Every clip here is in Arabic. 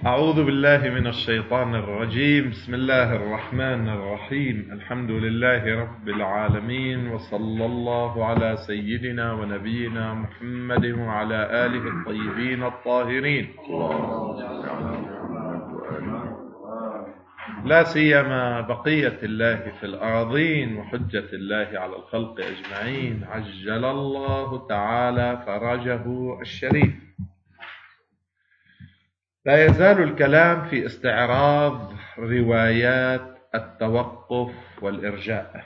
أعوذ بالله من الشيطان الرجيم. بسم الله الرحمن الرحيم. الحمد لله رب العالمين، وصلى الله على سيدنا ونبينا محمد وعلى آله الطيبين الطاهرين، لا سيما بقية الله في الأراضين وحجة الله على الخلق أجمعين، عجل الله تعالى فرجه الشريف. لا يزال الكلام في استعراض روايات التوقف والإرجاء.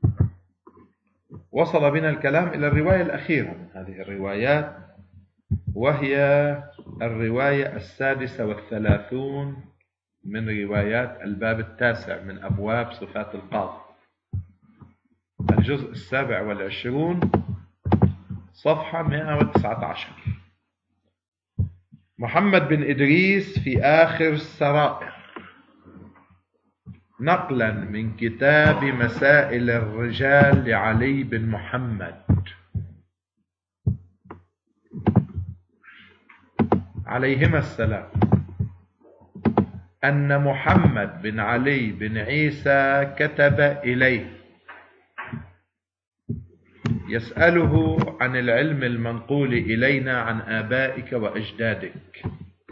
وصل بنا الكلام إلى الرواية الأخيرة من هذه الروايات، وهي الرواية 36 من روايات الباب 9 من أبواب صفات القاضي، الجزء 27 صفحة 119. محمد بن إدريس في آخر السرائر، نقلا من كتاب مسائل الرجال لعلي بن محمد عليهما السلام، أن محمد بن علي بن عيسى كتب إليه يسأله عن العلم المنقول إلينا عن آبائك وأجدادك،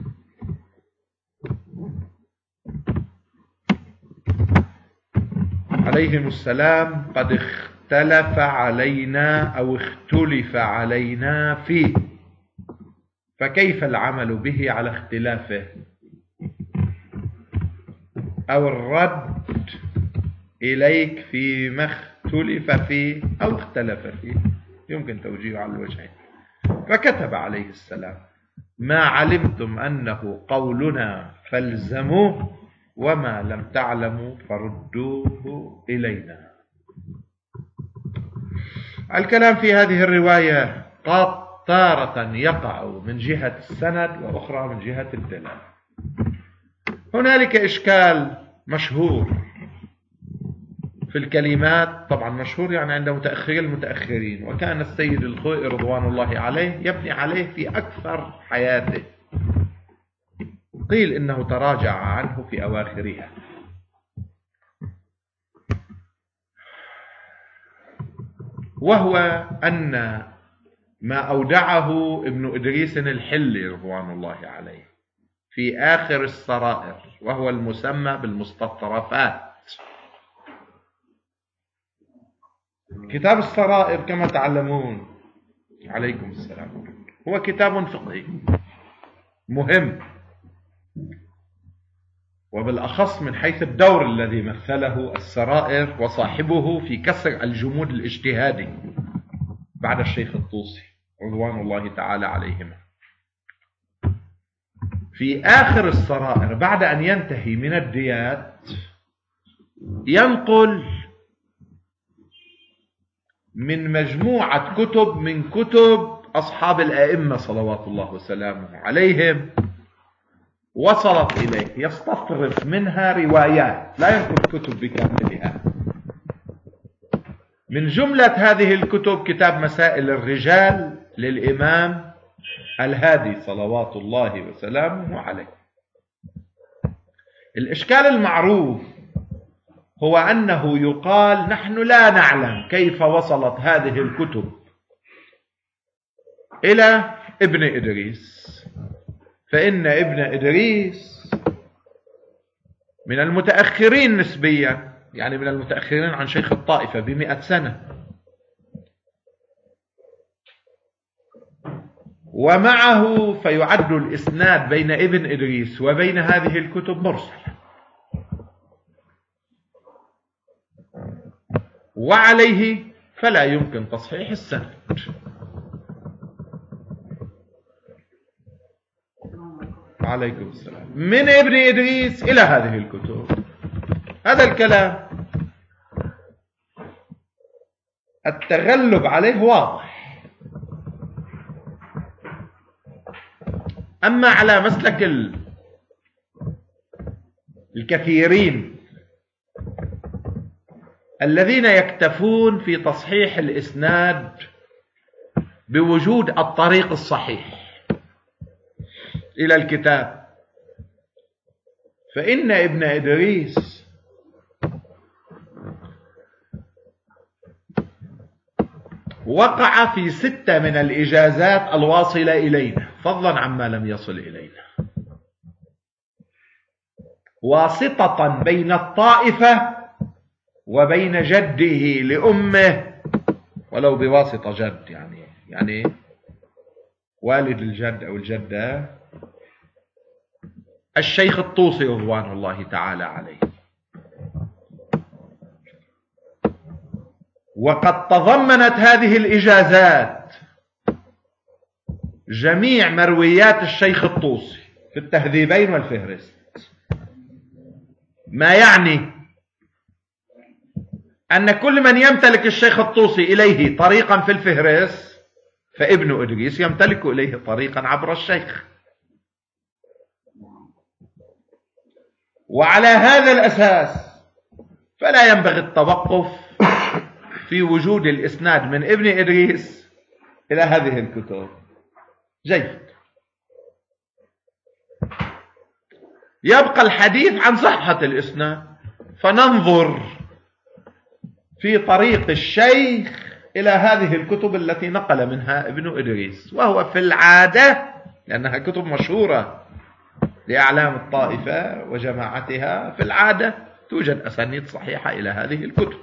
عليهم السلام. قد اختلف علينا أو اختلف علينا فيه، فكيف العمل به على اختلافه، أو الرد إليك فيما اختلف فيه أو اختلف فيه، يمكن توجيه على الوجهين. فكتب عليه السلام: ما علمتم أنه قولنا فالزموه، وما لم تعلموا فردوه إلينا. الكلام في هذه الرواية قد تارة يقع من جهة السند وأخرى من جهة الدلالة. هنالك إشكال مشهور في الكلمات، طبعا مشهور يعني عند متأخري المتأخرين، وكان السيد الخوئي رضوان الله عليه يبني عليه في أكثر حياته. قيل إنه تراجع عنه في أواخرها، وهو أن ما أودعه ابن إدريس الحلي رضوان الله عليه في آخر السرائر، وهو المسمى بالمستطرفات. كتاب السرائر كما تعلمون عليكم السلام هو كتاب فقهي مهم، وبالأخص من حيث الدور الذي مثله السرائر وصاحبه في كسر الجمود الاجتهادي بعد الشيخ الطوسي رضوان الله تعالى عليهما. في آخر السرائر بعد أن ينتهي من الديات ينقل من مجموعة كتب من كتب أصحاب الأئمة صلوات الله وسلامه عليهم وصلت إليه، يستطرف منها روايات، لا ينقل كتب بكاملها. من جملة هذه الكتب كتاب مسائل الرجال للإمام الهادي صلوات الله وسلامه عليه. الإشكال المعروف هو أنه يقال نحن لا نعلم كيف وصلت هذه الكتب إلى ابن إدريس، فإن ابن إدريس من المتأخرين نسبيا، يعني من المتأخرين عن شيخ الطائفة ب100 سنة، ومعه فيعد الإسناد بين ابن إدريس وبين هذه الكتب مرسل، وعليه فلا يمكن تصحيح السند. عليكم السلام. من ابن إدريس إلى هذه الكتب، هذا الكلام التغلب عليه واضح. أما على مسلك الكثيرين الذين يكتفون في تصحيح الإسناد بوجود الطريق الصحيح إلى الكتاب، فإن ابن إدريس وقع في 6 من الإجازات الواصلة إلينا، فضلا عما لم يصل إلينا، واسطة بين الطائفة وبين جده لأمه، ولو بواسطة جد، يعني والد الجد أو الجدة، الشيخ الطوسي رضوان الله تعالى عليه. وقد تضمنت هذه الإجازات جميع مرويات الشيخ الطوسي في التهذيبين والفهرست، ما يعني أن كل من يمتلك الشيخ الطوسي إليه طريقا في الفهرست فابن إدريس يمتلك إليه طريقا عبر الشيخ. وعلى هذا الأساس فلا ينبغي التوقف في وجود الإسناد من ابن إدريس إلى هذه الكتب. جيد. يبقى الحديث عن صحة الإسناد، فننظر في طريق الشيخ إلى هذه الكتب التي نقل منها ابن إدريس، وهو في العادة لأنها كتب مشهورة لأعلام الطائفة وجماعتها، في العادة توجد أسانيد صحيحة إلى هذه الكتب.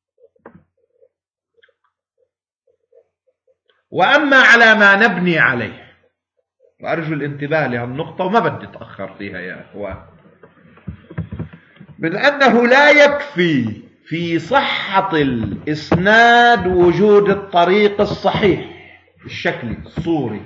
وأما على ما نبني عليه، وأرجو الانتباه لهالنقطة وما بدي أتأخر فيها يا أخوان، من أنه لا يكفي في صحة الإسناد وجود الطريق الصحيح الشكلي الصوري،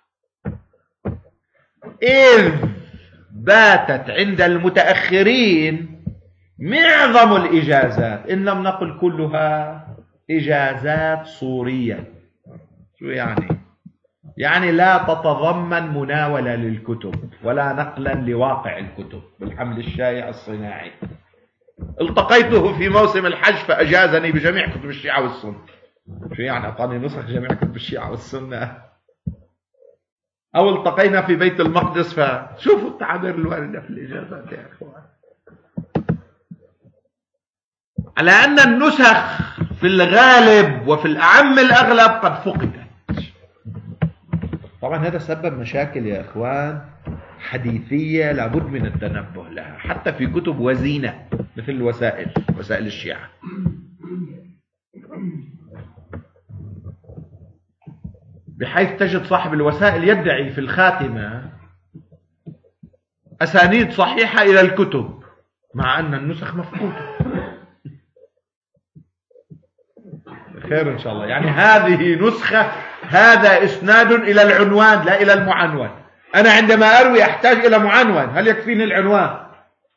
إذ باتت عند المتأخرين معظم الإجازات، إن لم نقل كلها، إجازات صورية. شو يعني لا تتضمن مناولة للكتب ولا نقلا لواقع الكتب بالحمل الشائع الصناعي. التقيته في موسم الحج فأجازني بجميع كتب الشيعة والسنة. شو يعني أعطاني نسخ جميع كتب الشيعة والسنة؟ أو التقينا في بيت المقدس، فشوفوا التعابير الواردة في الإجازات يا أخوان، على أن النسخ في الغالب وفي الأعم الأغلب قد فقدت. طبعا هذا سبب مشاكل يا أخوان حديثية لابد من التنبه لها، حتى في كتب وزينة مثل وسائل الشيعة. بحيث تجد صاحب الوسائل يدعي في الخاتمة أسانيد صحيحة إلى الكتب مع أن النسخ مفقودة. خير إن شاء الله. يعني هذه نسخة، هذا إسناد إلى العنوان لا إلى المعنون. أنا عندما أروي أحتاج إلى معنون، هل يكفيني العنوان؟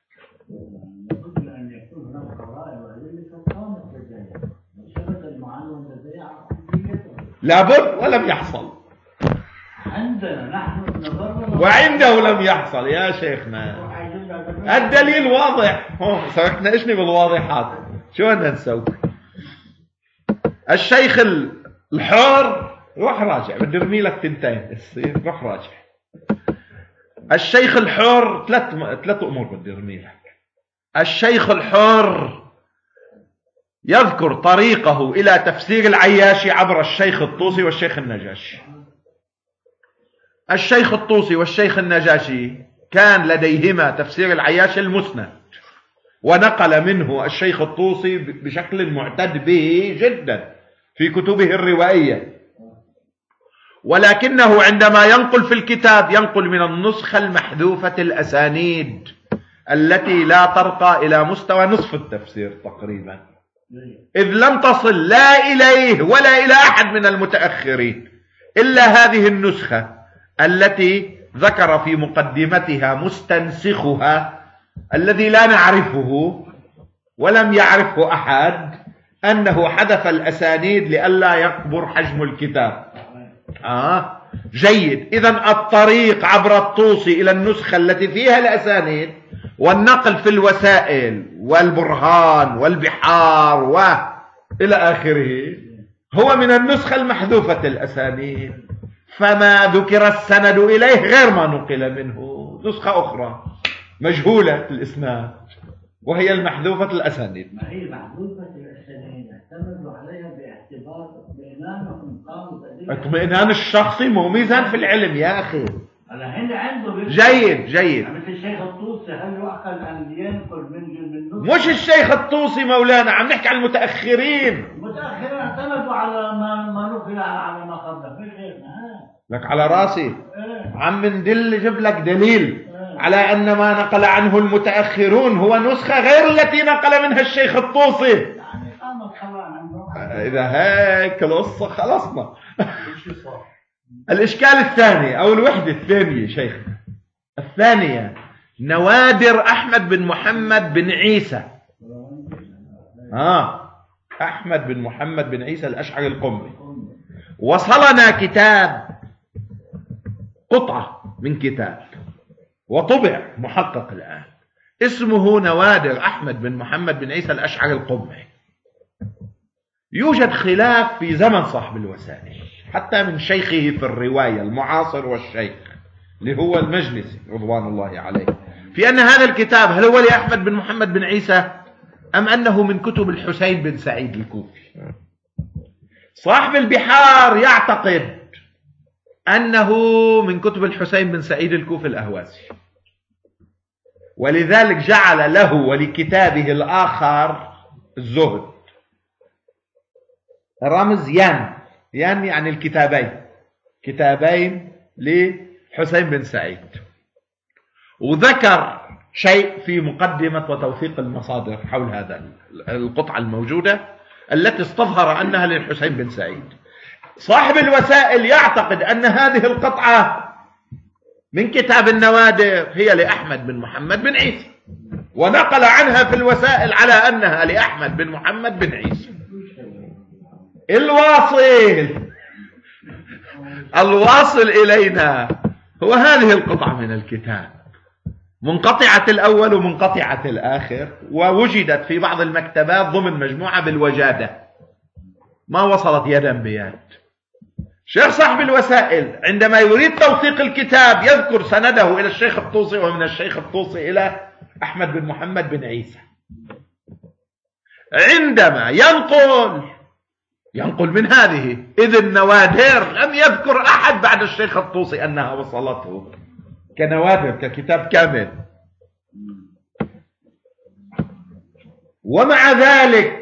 لابد، ولم يحصل عندنا نحن وعنده لم يحصل يا شيخنا. الدليل واضح. سرقناقشني بالواضحات، شو بدنا نسوي؟ الشيخ الحر، روح راجع، بدي ارمي لك تنتين تصير، روح راجع. الشيخ الحر ثلاث امور بدي ارمي لك. الشيخ الحر يذكر طريقه الى تفسير العياشي عبر الشيخ الطوسي والشيخ النجاشي. الشيخ الطوسي والشيخ النجاشي كان لديهما تفسير العياشي المسند، ونقل منه الشيخ الطوسي بشكل معتد به جدا في كتبه الروائية، ولكنه عندما ينقل في الكتاب ينقل من النسخة المحذوفة الأسانيد التي لا ترقى إلى مستوى نصف التفسير تقريبا، إذ لم تصل لا إليه ولا إلى أحد من المتأخرين إلا هذه النسخة التي ذكر في مقدمتها مستنسخها الذي لا نعرفه ولم يعرفه أحد أنه حذف الأسانيد لئلا يكبر حجم الكتاب. جيد. إذن الطريق عبر الطوسي إلى النسخة التي فيها الأسانيد والنقل في الوسائل والبرهان والبحار وإلى آخره هو من النسخة المحذوفة الأسانيد، فما ذكر السند إليه غير ما نقل منه نسخة أخرى. مجهولة الإسناد وهي المحذوفة الأسانيد. ما هي محذوفة الأسانيد اعتمدوا عليها باعتبار اطمئنانهم قاموا اطمئنان الشخصي مو ميزان في العلم يا أخي. هلا هن عنده جيد مثل الشيخ الطوسي هل يعقل أن ينقل من مش الشيخ الطوسي مولانا، عم نحكي عن المتأخرين. المتأخرين اعتمدوا على ما نقل على ما قبله مش غيرنا. لك على راسي عم ندل جيب لك دليل على أن ما نقل عنه المتأخرون هو نسخة غير التي نقل منها الشيخ الطوسي. يعني قامت خلاص إذا هيك القصة خلصنا. الإشكال الثاني أو الوحدة الثانية شيخ الثانية نوادر أحمد بن محمد بن عيسى. أحمد بن محمد بن عيسى الأشعري القمي. وصلنا كتاب قطعة من كتاب وطبع محقق الآن اسمه نوادر أحمد بن محمد بن عيسى الأشعري القمي. يوجد خلاف في زمن صاحب الوسائل حتى من شيخه في الرواية المعاصر والشيخ اللي هو المجلسي رضوان الله عليه في أن هذا الكتاب هل هو لأحمد بن محمد بن عيسى أم أنه من كتب الحسين بن سعيد الكوفي. صاحب البحار يعتقد أنه من كتب الحسين بن سعيد الكوفي الأهوازي، ولذلك جعل له ولكتابه الآخر الزهد رمز يان يعني كتابين لحسين بن سعيد. وذكر شيء في مقدمة وتوثيق المصادر حول هذا القطعة الموجودة التي استظهر أنها للحسين بن سعيد. صاحب الوسائل يعتقد أن هذه القطعة من كتاب النوادر هي لأحمد بن محمد بن عيسى، ونقل عنها في الوسائل على أنها لأحمد بن محمد بن عيسى. الواصل إلينا هو هذه القطعة من الكتاب منقطعة الأول ومنقطعة الآخر، ووجدت في بعض المكتبات ضمن مجموعة بالوجادة، ما وصلت يدا بيد. شيخ صاحب الوسائل عندما يريد توثيق الكتاب يذكر سنده إلى الشيخ الطوسي ومن الشيخ الطوسي إلى أحمد بن محمد بن عيسى. عندما ينقل من هذه إذ النوادر لم يذكر أحد بعد الشيخ الطوسي أنها وصلته كنوادر ككتاب كامل. ومع ذلك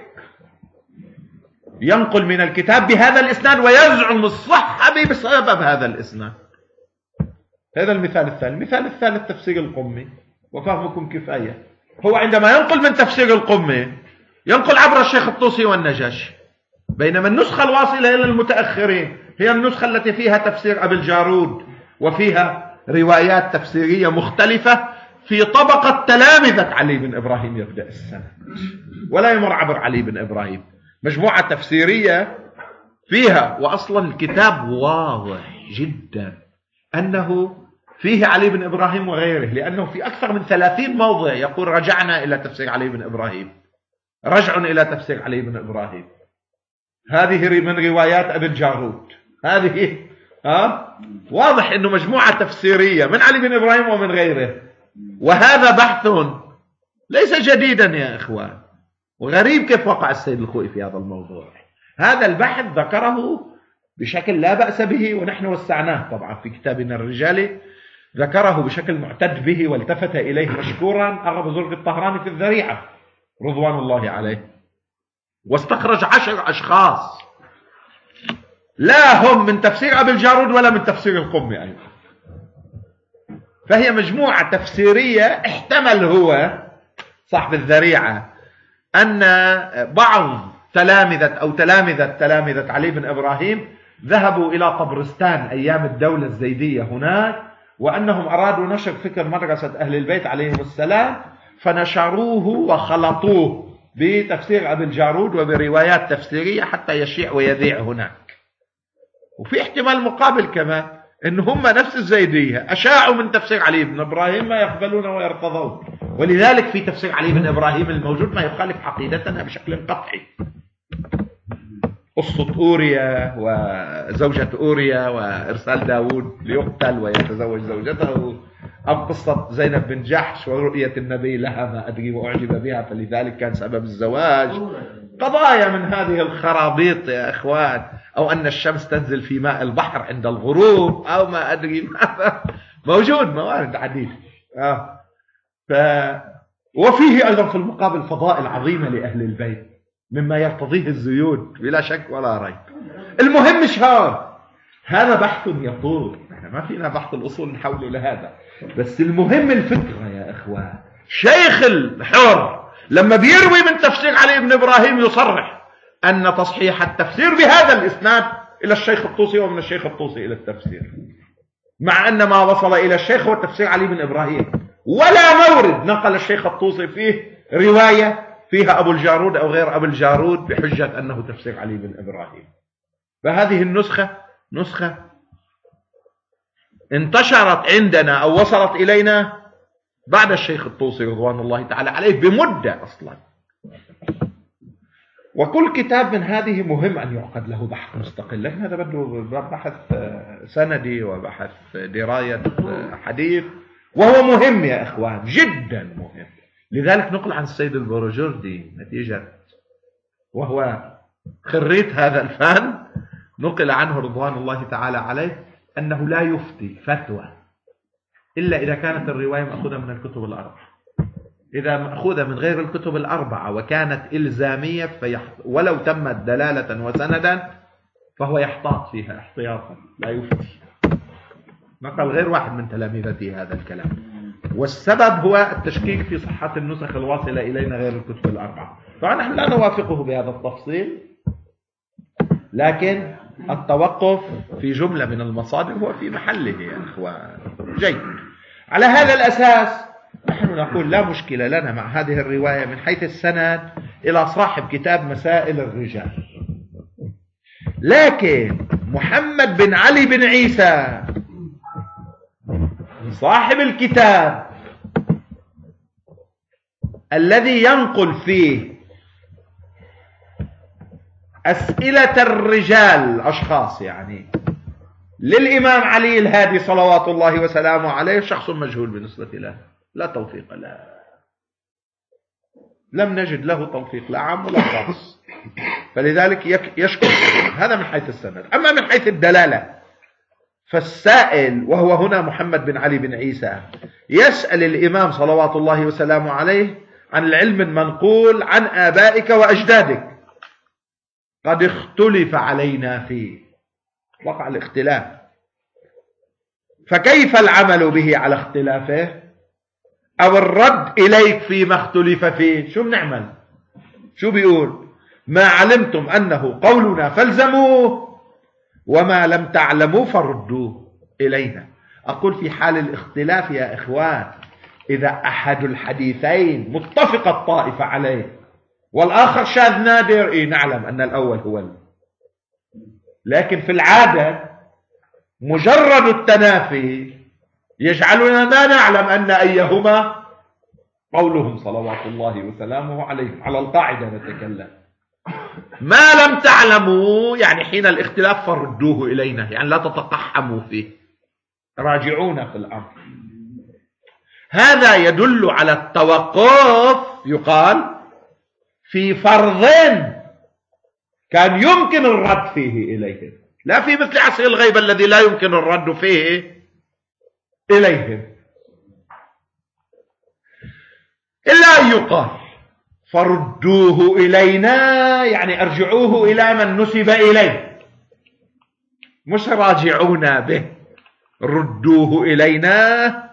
ينقل من الكتاب بهذا الإسناد ويزعم الصحة بسبب هذا الإسناد. هذا المثال الثاني. المثال الثالث تفسير القمي، وفهمكم كفاية. هو عندما ينقل من تفسير القمي ينقل عبر الشيخ الطوسي والنجاشي، بينما النسخة الواصلة إلى المتأخرين هي النسخة التي فيها تفسير أبي الجارود وفيها روايات تفسيرية مختلفة في طبقة تلامذة علي بن إبراهيم يبدأ السنة ولا يمر عبر علي بن إبراهيم. مجموعة تفسيرية فيها، وأصلا الكتاب واضح جدا أنه فيه علي بن إبراهيم وغيره، لأنه في أكثر من 30 موضع يقول رجعنا إلى تفسير علي بن إبراهيم، رجع إلى تفسير علي بن إبراهيم. هذه من روايات أبي الجارود. هذه واضح أنه مجموعة تفسيرية من علي بن إبراهيم ومن غيره. وهذا بحث ليس جديدا يا إخوان، وغريب كيف وقع السيد الخوئي في هذا الموضوع. هذا البحث ذكره بشكل لا بأس به، ونحن وسعناه طبعا في كتابنا الرجالي، ذكره بشكل معتد به والتفت إليه مشكورا أغا بزرق الطهراني في الذريعة رضوان الله عليه، واستخرج 10 أشخاص لا هم من تفسير أبي الجارود ولا من تفسير القمي أيضا. فهي مجموعة تفسيرية. احتمل هو صاحب الذريعة أن بعض تلامذة علي بن إبراهيم ذهبوا إلى طبرستان أيام الدولة الزيدية هناك، وأنهم أرادوا نشر فكر مدرسة أهل البيت عليهم السلام، فنشروه وخلطوه بتفسير أبي الجارود وبروايات تفسيرية حتى يشيع ويذيع هناك. وفي احتمال مقابل كمان إن هم نفس الزيدية أشاعوا من تفسير علي بن إبراهيم ما يقبلون ويرتضون، ولذلك في تفسير علي بن إبراهيم الموجود ما يخالف عقيدتنا بشكل قطعي. قصة أوريا وزوجة أوريا وإرسال داود ليقتل ويتزوج زوجته أو قصة زينب بن جحش ورؤية النبي لها ما أدري وأعجب بها فلذلك كان سبب الزواج. قضايا من هذه الخرابيط يا إخوان، أو أن الشمس تنزل في ماء البحر عند الغروب أو ما أدري ماذا، موجود موارد عديدة. وفيه أيضا في المقابل فضائل عظيمة لأهل البيت مما يرتضيه الزيود بلا شك ولا ريب. المهم مش هذا بحث يطول، احنا ما فينا بحث الأصول نحوله لهذا، بس المهم الفكرة يا إخوان. شيخ الحر لما بيروي من تفسير علي بن إبراهيم يصرح أن تصحيح التفسير بهذا الإسناد إلى الشيخ الطوسي ومن الشيخ الطوسي إلى التفسير، مع أن ما وصل إلى الشيخ هو تفسير علي بن إبراهيم، ولا مورد نقل الشيخ الطوسي فيه رواية فيها أبو الجارود أو غير أبو الجارود بحجة أنه تفسير علي بن إبراهيم. فهذه النسخة نسخة انتشرت عندنا أو وصلت إلينا بعد الشيخ الطوسي رضوان الله تعالى عليه بمدة أصلا. وكل كتاب من هذه مهم أن يعقد له بحث مستقل، لكن هذا بده بحث سندي وبحث دراية حديث، وهو مهم يا إخوان جدا مهم. لذلك نقل عن السيد البروجردي نتيجة وهو خريت هذا الفن، نقل عنه رضوان الله تعالى عليه أنه لا يفتي فتوى إلا إذا كانت الرواية مأخوذة من الكتب الأربعة. إذا مأخوذة من غير الكتب الأربعة وكانت إلزامية ولو تمت دلالة وسندا فهو يحتاط فيها احتياطا لا يفتي. نقل غير واحد من تلاميذته هذا الكلام، والسبب هو التشكيك في صحة النسخ الواصلة إلينا غير الكتب الأربعة. فنحن لا نوافقه بهذا التفصيل، لكن التوقف في جملة من المصادر هو في محله يا إخوان. جيد. على هذا الأساس نحن نقول لا مشكلة لنا مع هذه الرواية من حيث السند إلى صاحب كتاب مسائل الرجال، لكن محمد بن علي بن عيسى صاحب الكتاب الذي ينقل فيه أسئلة الرجال أشخاص يعني للإمام علي الهادي صلوات الله وسلامه عليه، شخص مجهول بالنسبة له، لا توفيق له، لم نجد له توفيق لا عام ولا خاص، فلذلك يشكر. هذا من حيث السند. أما من حيث الدلالة فالسائل وهو هنا محمد بن علي بن عيسى يسأل الإمام صلوات الله وسلامه عليه عن العلم المنقول عن آبائك وأجدادك قد اختلف علينا فيه، وقع الاختلاف، فكيف العمل به على اختلافه أو الرد إليك فيما اختلف فيه؟ شو بنعمل؟ شو بيقول؟ ما علمتم أنه قولنا فالزموه وما لم تعلموا فردوه إلينا. أقول في حال الاختلاف يا إخوان إذا أحد الحديثين متفق الطائفة عليه والآخر شاذ نادر، نعلم أن الأول هو لكن في العادة مجرد التنافي يجعلنا ما نعلم أن أيهما قولهم صلوات الله وسلامه عليهم. على القاعدة نتكلم. ما لم تعلموا يعني حين الاختلاف فردوه إلينا، يعني لا تتقحموا فيه، راجعونا في الأمر. هذا يدل على التوقف يقال في فرض كان يمكن الرد فيه إليهم، لا في مثل عصر الغيبة الذي لا يمكن الرد فيه إليهم، إلا أن يقال فردوه إلينا يعني أرجعوه إلى من نسب إليه، مش راجعونا به، ردوه إلينا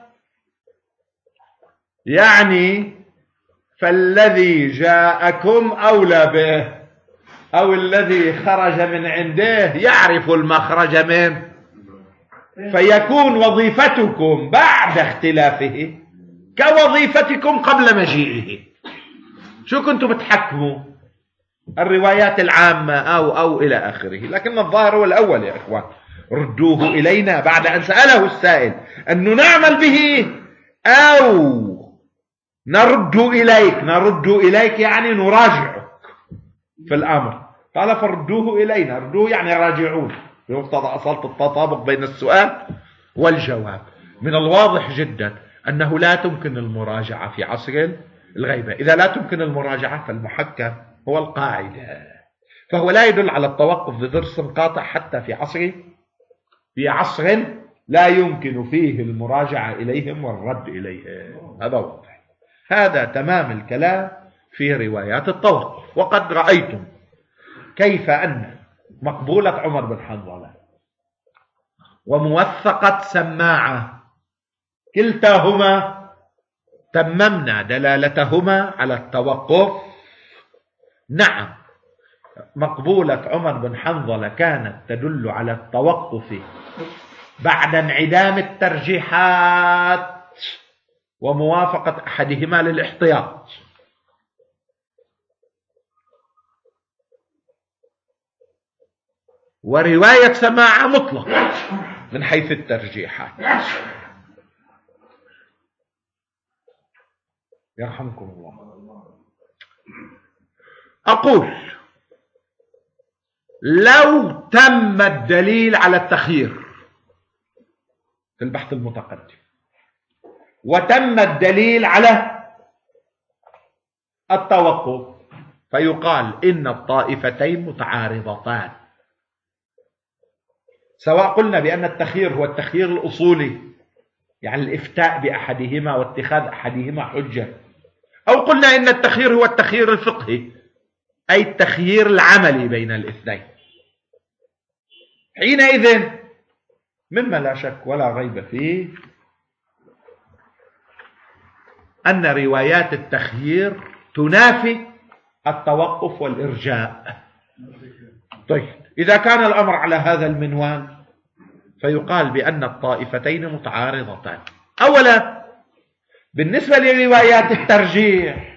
يعني فالذي جاءكم أولى به، أو الذي خرج من عنده يعرف المخرج منه، فيكون وظيفتكم بعد اختلافه كوظيفتكم قبل مجيئه. شو كنتم بتحكموا؟ الروايات العامة أو إلى آخره، لكن الظاهر هو الأول يا إخوان، ردوه إلينا بعد أن سأله السائل أن نعمل به أو نرد إليك يعني نراجعك في الأمر. قال فردوه إلينا، ردوه يعني راجعون بمقتضى أصالة التطابق بين السؤال والجواب. من الواضح جدا أنه لا تمكن المراجعة في عصر الغيبة. إذا لا تمكن المراجعة فالمحكم هو القاعدة، فهو لا يدل على التوقف بدرس قاطع حتى في عصر لا يمكن فيه المراجعة إليهم والرد إليهم. هذا واضح. هذا تمام الكلام في روايات التوقف. وقد رأيتم كيف أن مقبولة عمر بن حنظلة وموثقة سماعة كلتاهما تممنا دلالتهما على التوقف. نعم، مقبولة عمر بن حنظلة كانت تدل على التوقف بعد انعدام الترجيحات وموافقة أحدهما للاحتياط، ورواية سماعة مطلقة من حيث الترجيحات. يرحمكم الله. أقول لو تم الدليل على التخيير في البحث المتقدم وتم الدليل على التوقف فيقال إن الطائفتين متعارضتان، سواء قلنا بأن التخيير هو التخيير الأصولي يعني الإفتاء بأحدهما واتخاذ أحدهما حجة، أو قلنا إن التخيير هو التخيير الفقهي أي التخيير العملي بين الاثنين. حينئذ مما لا شك ولا ريب فيه أن روايات التخيير تنافي التوقف والإرجاء. طيب، إذا كان الأمر على هذا المنوال فيقال بأن الطائفتين متعارضتان. أولا بالنسبة لروايات الترجيح،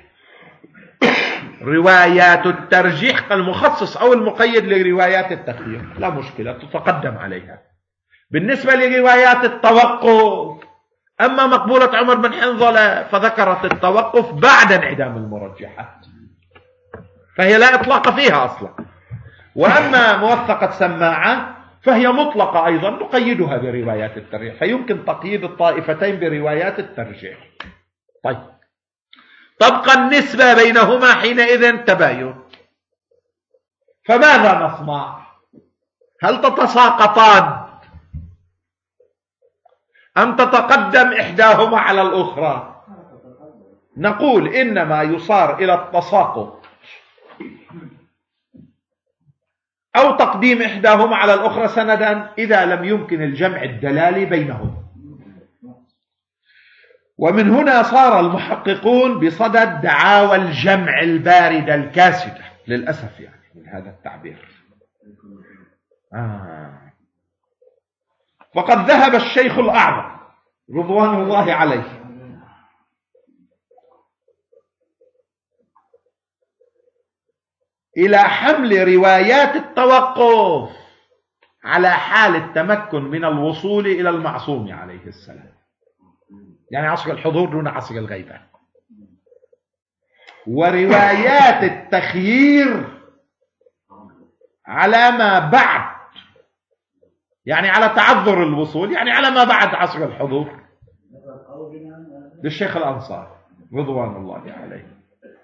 روايات الترجيح المخصص أو المقيد لروايات التخيير لا مشكلة تتقدم عليها. بالنسبة لروايات التوقف، أما مقبولة عمر بن حنظلة فذكرت التوقف بعد انعدام المرجحات فهي لا إطلاق فيها أصلا، وأما موثقة سماعة فهي مطلقة أيضا نقيدها بروايات الترجيح، فيمكن تقييد الطائفتين بروايات الترجيح. طيب، تبقى النسبة بينهما حينئذ تباين، فماذا نصنع؟ هل تتساقطان أم تتقدم إحداهما على الأخرى؟ نقول إنما يصار إلى التساقط أو تقديم إحداهما على الأخرى سندا إذا لم يمكن الجمع الدلالي بينهم. ومن هنا صار المحققون بصدد دعاوى الجمع الباردة الكاسدة للأسف يعني من هذا التعبير. وقد ذهب الشيخ الأعظم رضوان الله عليه إلى حمل روايات التوقف على حال التمكن من الوصول إلى المعصوم عليه السلام، يعني عصر الحضور دون عصر الغيبة، وروايات التخيير على ما بعد، يعني على تعذر الوصول، يعني على ما بعد عصر الحضور للشيخ الأنصاري رضوان الله عليه.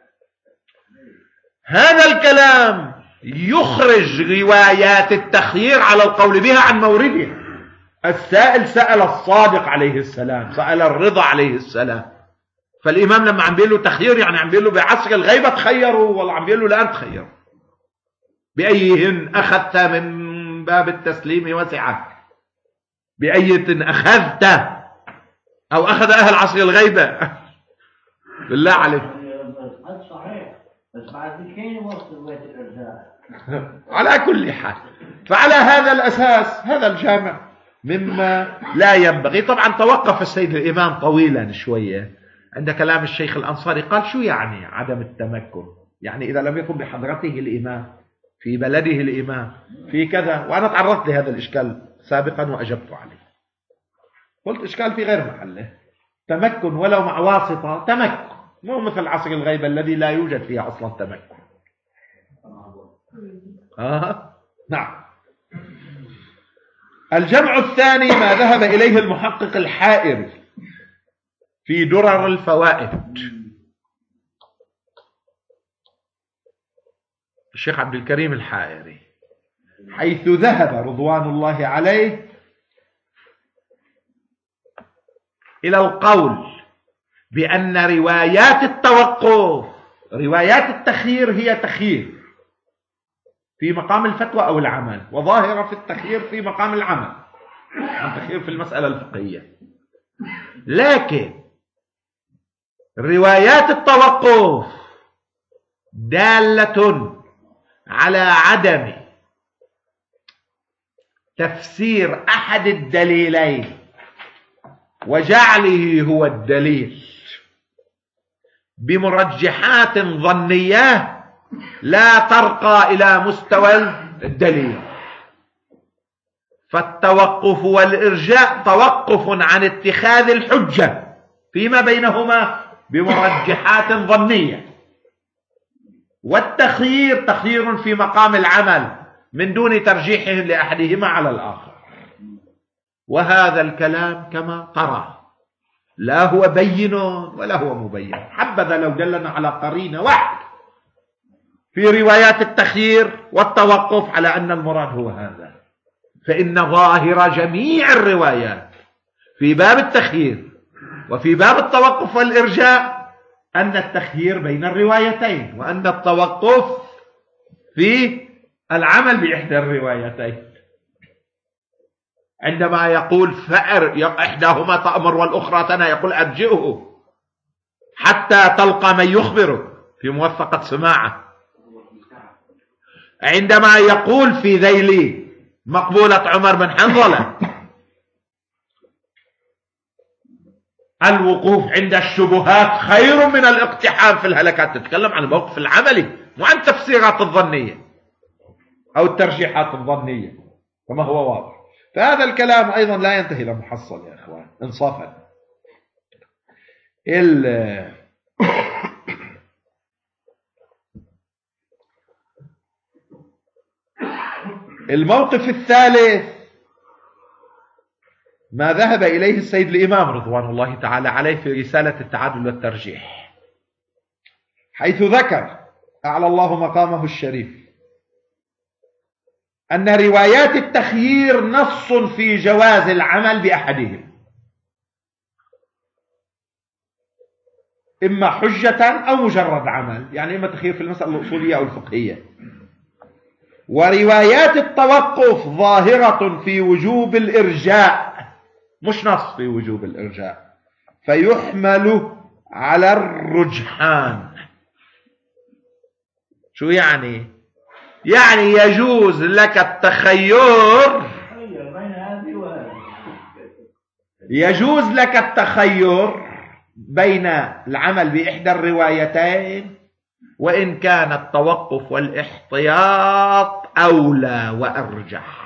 هذا الكلام يخرج روايات التخيير على القول بها عن موردها. السائل سأل الصادق عليه السلام، سأل الرضا عليه السلام، فالإمام لما عم بيقول له تخيير يعني عم بيقول له بعصر الغيبة تخيروا، والله عم بيقول له الآن تخيروا بأيهن أخذت من باب التسليم وسعك، بأية أخذت أو أخذ أهل عصر الغيبة بالله عليك. صحيح، بس بعد كين وصل بيت الإرجاء. على كل حال، فعلى هذا الأساس هذا الجامع مما لا ينبغي. طبعا توقف السيد الإمام طويلا شوية عند كلام الشيخ الأنصاري، قال شو يعني عدم التمكن؟ يعني إذا لم يكن بحضرته الإمام في بلده الإمام في كذا، وأنا تعرضت لهذا الإشكال سابقا وأجبت عليه، قلت إشكال في غير محله. تمكن ولو مع واسطة تمكن، مو مثل عصر الغيبة الذي لا يوجد فيها أصلا تمكن. نعم. الجمع الثاني ما ذهب إليه المحقق الحائري في درر الفوائد. الشيخ عبد الكريم الحائري، حيث ذهب رضوان الله عليه إلى القول بأن روايات التوقف، روايات التخيير هي تخيير في مقام الفتوى أو العمل، وظاهرة في التخيير في مقام العمل، التخيير في المسألة الفقهية. لكن روايات التوقف دالة على عدم تفسير أحد الدليلين وجعله هو الدليل بمرجحات ظنية لا ترقى إلى مستوى الدليل. فالتوقف والإرجاء توقف عن اتخاذ الحجة فيما بينهما بمرجحات ظنية، والتخيير تخيير في مقام العمل من دون ترجيح لأحدهما على الآخر. وهذا الكلام كما ترى لا هو بين ولا هو مبين. حبذا لو دلنا على قرينة واحدة في روايات التخيير والتوقف على أن المراد هو هذا، فإن ظاهر جميع الروايات في باب التخيير وفي باب التوقف والإرجاء أن التخيير بين الروايتين، وأن التوقف في العمل بإحدى الروايتين. عندما يقول فأر إحداهما تأمر والأخرى تنهى، يقول أرجئه حتى تلقى من يخبرك في موثقة سماعة. عندما يقول في ذيل مقبولة عمر بن حنظلة الوقوف عند الشبهات خير من الاقتحام في الهلكات، تتكلم عن الموقف العملي مو عن التفسيرات الظنية أو الترجيحات الظنية كما هو واضح. فهذا الكلام أيضا لا ينتهي إلى محصل يا أخوان إنصافا. الموقف الثالث ما ذهب إليه السيد الإمام رضوان الله تعالى عليه في رسالة التعادل والترجيح، حيث ذكر أعلى الله مقامه الشريف أن روايات التخيير نص في جواز العمل بأحدهم، إما حجة أو مجرد عمل، يعني إما تخيير في المسألة الأصولية أو الفقهية. وروايات التوقف ظاهرة في وجوب الإرجاء، مش نص في وجوب الإرجاء، فيحمل على الرجحان. شو يعني؟ يعني يجوز لك التخير، يجوز لك التخير بين العمل بإحدى الروايتين، وإن كان التوقف والاحتياط أولى وأرجح.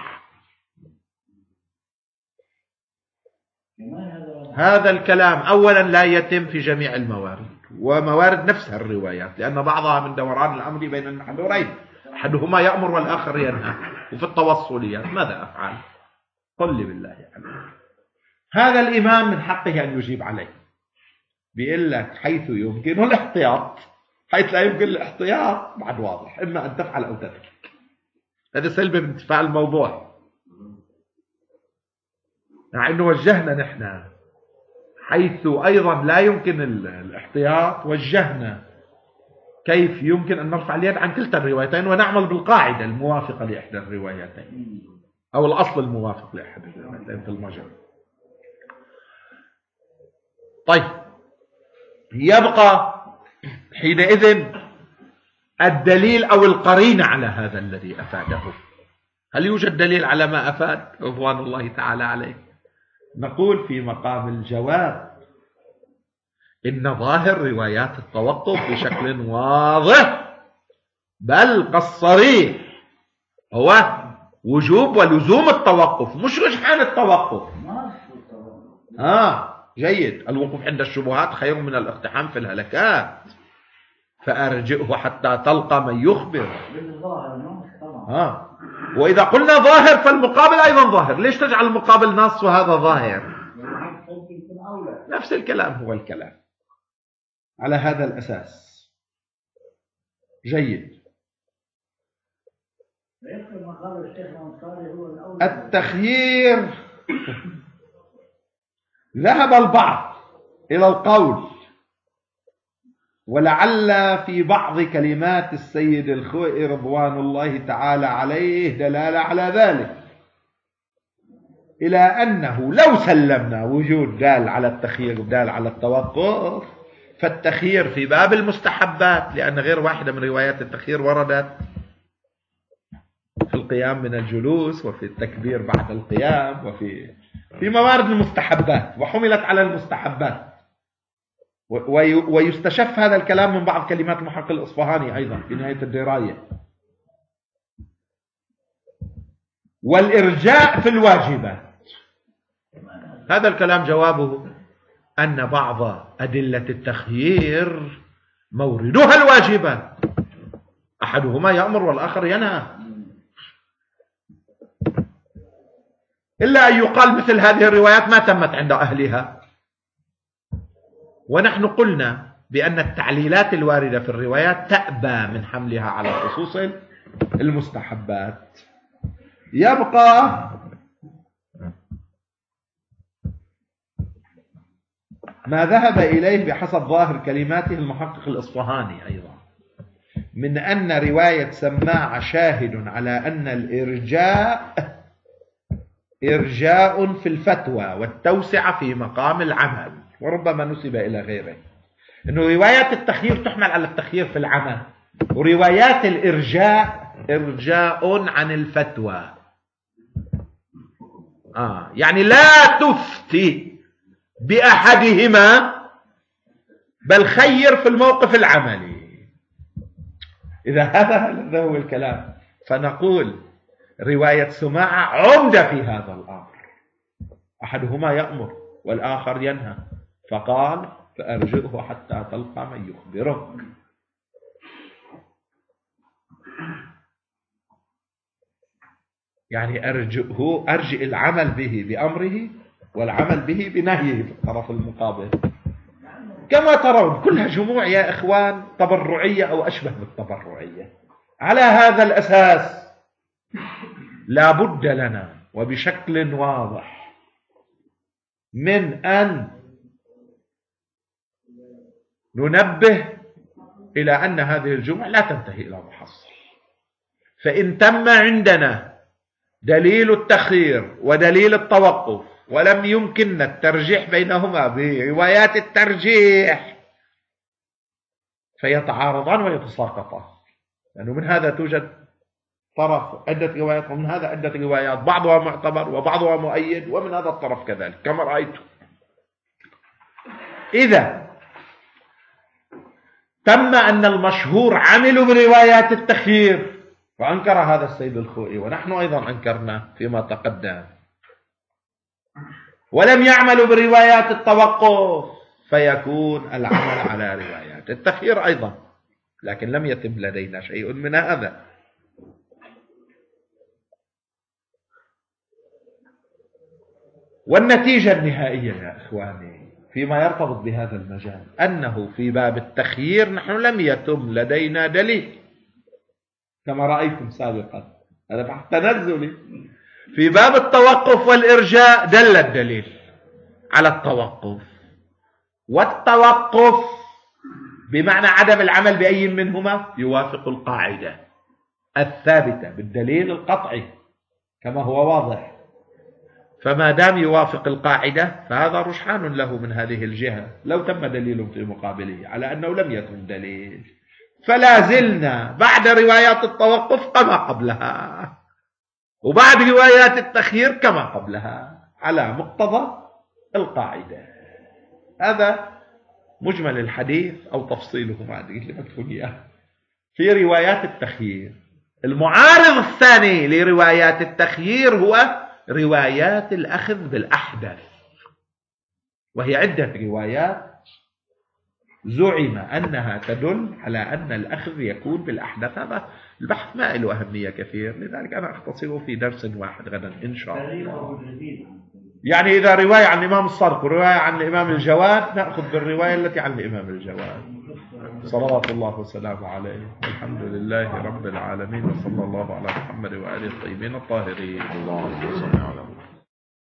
هذا الكلام أولا لا يتم في جميع الموارد، وموارد نفسها الروايات، لأن بعضها من دوران الأمر بين المحذورين، أحدهما يأمر والآخر ينهى. وفي التوصليات ماذا أفعل؟ قل لي بالله يعني. هذا الإمام من حقه أن يجيب عليه، بيقول لك حيث يمكن الاحتياط، حيث لا يمكن الاحتياط بعد واضح، إما أن تفعل أو تترك. هذا سلبي من انتفاع الموضوع، مع أنه وجهنا نحن حيث أيضا لا يمكن الاحتياط، وجهنا كيف يمكن أن نرفع اليد عن كلتا الروايتين ونعمل بالقاعدة الموافقة لإحدى الروايتين أو الأصل الموافق لإحدى الروايتين في المجال. طيب، يبقى حينئذ الدليل أو القرينة على هذا الذي أفاده. هل يوجد دليل على ما أفاد رضوان الله تعالى عليه؟ نقول في مقام الجواب إن ظاهر روايات التوقف بشكل واضح بل قصريح هو وجوب ولزوم التوقف، مش رجحان التوقف. جيد. الوقوف عند الشبهات خير من الاقتحام في الهلكات، فأرجئه حتى تلقى من يخبر. وإذا قلنا ظاهر فالمقابل أيضا ظاهر. ليش تجعل المقابل نص وهذا ظاهر؟ نفس الكلام هو الكلام على هذا الأساس. جيد. التخيير ذهب البعض إلى القول، ولعل في بعض كلمات السيد الخوئي رضوان الله تعالى عليه دلالة على ذلك، إلى أنه لو سلمنا وجود دال على التخيير ودال على التوقف، فالتخيير في باب المستحبات، لأن غير واحدة من روايات التخيير وردت في القيام من الجلوس وفي التكبير بعد القيام وفي موارد المستحبات، وحملت على المستحبات. ويستشف هذا الكلام من بعض كلمات المحقق الإصفهاني أيضا في نهاية الدراية. والإرجاء في الواجبات، هذا الكلام جوابه أن بعض أدلة التخيير موردها الواجبات، أحدهما يأمر والآخر ينهى. إلا أن يقال مثل هذه الروايات ما تمت عند أهلها. ونحن قلنا بأن التعليلات الواردة في الروايات تأبى من حملها على خصوص المستحبات. يبقى ما ذهب إليه بحسب ظاهر كلماته المحقق الإصفهاني أيضا، من أن رواية سماع شاهد على أن الإرجاء إرجاء في الفتوى والتوسعة في مقام العمل، وربما نسب إلى غيره، أنه روايات التخيير تحمل على التخيير في العمل، وروايات الإرجاء إرجاء عن الفتوى. يعني لا تفتي بأحدهما بل خير في الموقف العملي. إذا هذا هو الكلام، فنقول رواية سماعة عمدة في هذا الأمر، أحدهما يأمر والآخر ينهى، فقال فأرجئه حتى تلقى من يخبرك. يعني أرجئ العمل به بأمره والعمل به بنهيه في الطرف المقابل. كما ترون كلها جموع يا إخوان تبرعية أو أشبه بالتبرعية. على هذا الأساس لا بد لنا وبشكل واضح من أن ننبه إلى أن هذه الجموع لا تنتهي إلى محصل. فإن تم عندنا دليل التخيير ودليل التوقف ولم يمكننا الترجيح بينهما بروايات الترجيح، فيتعارضان ويتساقطان، لأنه من هذا توجد طرف عدة روايات ومن هذا عدة روايات، بعضها معتبر وبعضها مؤيد، ومن هذا الطرف كذلك كما رأيتم. إذا تم أن المشهور عملوا بروايات التخيير، وأنكر هذا السيد الخوئي ونحن أيضا أنكرنا فيما تقدم، ولم يعملوا بروايات التوقف، فيكون العمل على روايات التخيير أيضا، لكن لم يتم لدينا شيء من هذا. والنتيجة النهائية يا إخواني فيما يرتبط بهذا المجال أنه في باب التخيير نحن لم يتم لدينا دليل كما رأيتم سابقا، هذا بحث تنزلي. في باب التوقف والإرجاء دل الدليل على التوقف، والتوقف بمعنى عدم العمل بأي منهما يوافق القاعدة الثابتة بالدليل القطعي كما هو واضح. فما دام يوافق القاعدة فهذا رجحان له من هذه الجهة، لو تم دليل في مقابله على أنه لم يتم دليل، فلا زلنا بعد روايات التوقف كما قبلها، وبعد روايات التخيير كما قبلها على مقتضى القاعدة. هذا مجمل الحديث أو تفصيله ما أدري اللي مكتوب إياه في روايات التخيير. المعارض الثاني لروايات التخيير هو روايات الأخذ بالأحدث، وهي عدة روايات زعم أنها تدل على أن الأخذ يكون بالأحداث. هذا البحث ما له أهمية كثير، لذلك أنا أختصره في درس واحد غدا إن شاء الله. يعني إذا رواية عن الإمام الصادق ورواية عن الإمام الجواد نأخذ بالرواية التي عن الإمام الجواد صلوات الله وسلامه عليه. الحمد لله رب العالمين، وصلى الله على محمد وآله الطيبين الطاهرين. اللهم صل على محمد.